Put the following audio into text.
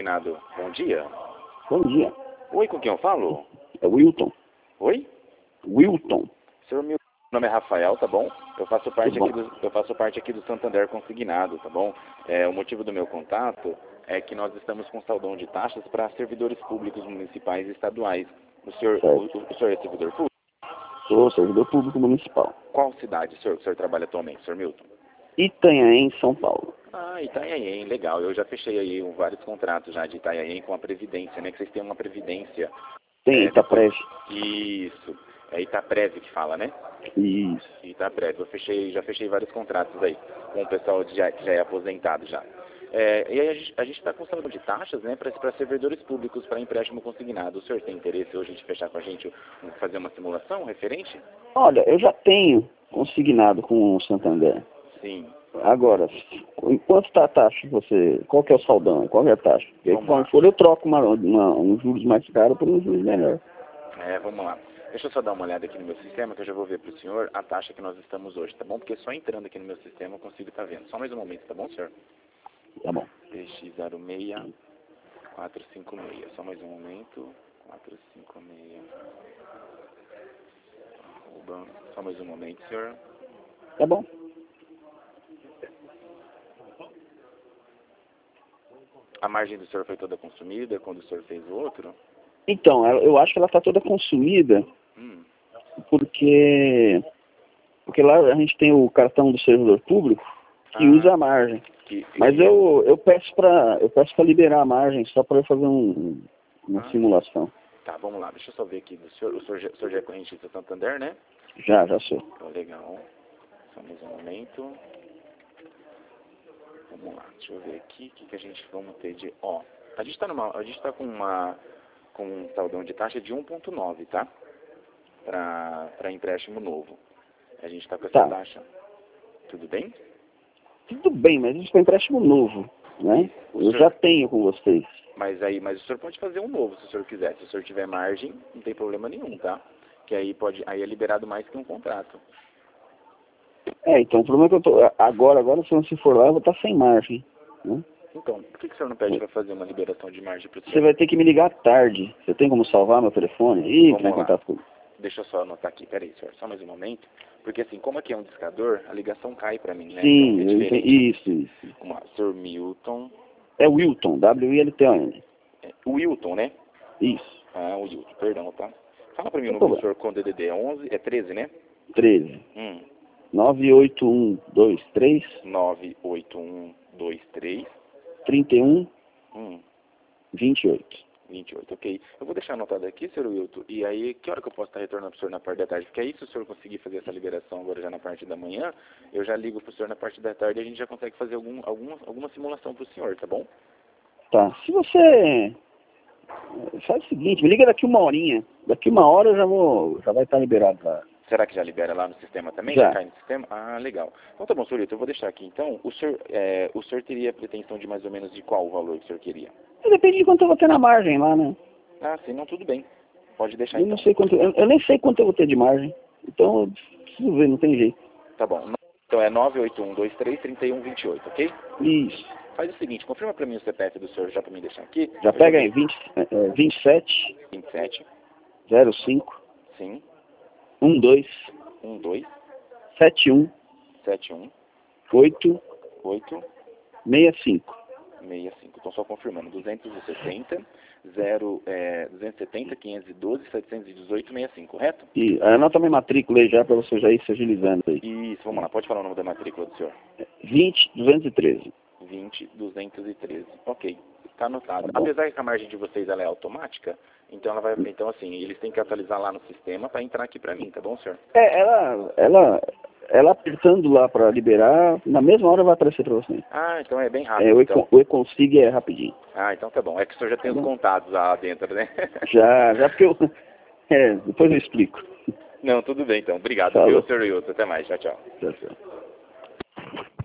Consignado, bom dia. Bom dia. Oi, com quem eu falo? É Wilton. Oi? Wilton. Senhor, meu nome é Rafael, tá bom? Eu faço parte, Bom. aqui do Santander Consignado, tá bom? O motivo do meu contato é que nós estamos com saldão de taxas para servidores públicos municipais e estaduais. O senhor é servidor público? Sou servidor público municipal. Qual cidade, senhor, que o senhor trabalha atualmente, senhor Milton? Itanhaém, São Paulo. Ah, Itanhaém, legal. Eu já fechei aí vários contratos já de Itanhaém com a Previdência, né? Que vocês têm uma Previdência. Tem Itaprev. Isso. É Itaprev que fala, né? Isso. Itaprev. Já fechei vários contratos aí com o pessoal que já é aposentado já. E aí a gente está com saldo de taxas, né, para servidores públicos, para empréstimo consignado. O senhor tem interesse hoje de fechar com a gente, fazer uma simulação referente? Olha, eu já tenho consignado com o Santander. Sim. Agora, quanto está a taxa? Qual que é o saldão? Qual é a taxa? Porque quando for eu troco uns juros mais caros por uns juros melhores. Vamos lá. Deixa eu só dar uma olhada aqui no meu sistema, que eu já vou ver para o senhor a taxa que nós estamos hoje, tá bom? Porque só entrando aqui no meu sistema eu consigo estar vendo. Só mais um momento, tá bom, senhor? Tá bom. PX06 456. Só mais um momento. 456. Só mais um momento, senhor. Tá bom. A margem do senhor foi toda consumida quando o senhor fez o outro? Então, eu acho que ela está toda consumida porque lá a gente tem o cartão do servidor público que usa a margem. Mas eu peço para liberar a margem só para eu fazer uma simulação. Tá, vamos lá. Deixa eu só ver aqui do senhor. O senhor já é correntista Santander, né? Já sou. Então, legal. Só mais um momento. Vamos lá. Deixa eu ver aqui o que a gente vamos ter de... Ó, a gente tá com um saldão de taxa de 1,9, tá? Para empréstimo novo. A gente está com essa taxa. Tudo bem? Tudo bem, mas isso é um empréstimo novo, né? Eu já tenho com vocês. Mas o senhor pode fazer um novo, se o senhor quiser. Se o senhor tiver margem, não tem problema nenhum, tá? Que aí é liberado mais que um contrato. Então o problema é que eu tô... Agora, se for lá, eu vou estar sem margem, né? Então, por que o senhor não pede para fazer uma liberação de margem para o senhor? Você vai ter que me ligar tarde. Você tem como salvar meu telefone aí, entrar em contato comigo? Deixa eu só anotar aqui, peraí, senhor, só mais um momento. Porque assim, como aqui é um discador, a ligação cai para mim, né? Sim, então, isso. Vamos lá, senhor Milton. É Wilton, W-I-L-T-O-N. Wilton, né? Isso. Ah, o Wilton, perdão, tá? Fala para mim o número do senhor com DDD, 11, é 13, né? 13. 98123 98123 31 28. 28, ok. Eu vou deixar anotado aqui, senhor Wilton, e aí, que hora que eu posso estar retornando para o senhor na parte da tarde? Porque aí, se o senhor conseguir fazer essa liberação agora já na parte da manhã, eu já ligo para o senhor na parte da tarde e a gente já consegue fazer alguma simulação para o senhor, tá bom? Tá. Se você... Faz o seguinte, me liga daqui uma horinha. Daqui uma hora já vai estar liberado lá. Será que já libera lá no sistema também? Já Cai no sistema? Ah, legal. Então tá bom, senhor Wilton, eu vou deixar aqui. Então, o senhor teria pretensão de mais ou menos de qual valor que o senhor queria? Depende de quanto eu vou ter na margem lá, né? Ah, sim, não, tudo bem. Pode deixar Eu então. não sei quanto, eu nem sei quanto eu vou ter de margem. Então, eu preciso ver, não tem jeito. Tá bom. Então é 981233128, ok? Isso. Faz o seguinte, confirma para mim o CPF do senhor já para mim deixar aqui. Já pega aí, 27 05 sim 12 71 8 65. Então só confirmando, 270 512 718 65, correto? E anota minha matrícula aí já para você já ir se agilizando aí. Isso, vamos lá, pode falar o nome da matrícula do senhor. 20213. 20213, ok, está anotado. Tá, apesar que a margem de vocês ela é automática, então ela vai, então assim, eles têm que atualizar lá no sistema para entrar aqui para mim, tá bom, senhor? Ela apertando lá para liberar, na mesma hora vai aparecer para você. Ah, então é bem rápido. Então. O e-consig é rapidinho. Ah, então tá bom. É que o senhor já tem os contatos lá dentro, né? Já porque eu... depois eu explico. Não, tudo bem então. Obrigado, senhor Wilton. Até mais. Tchau, tchau. Tchau.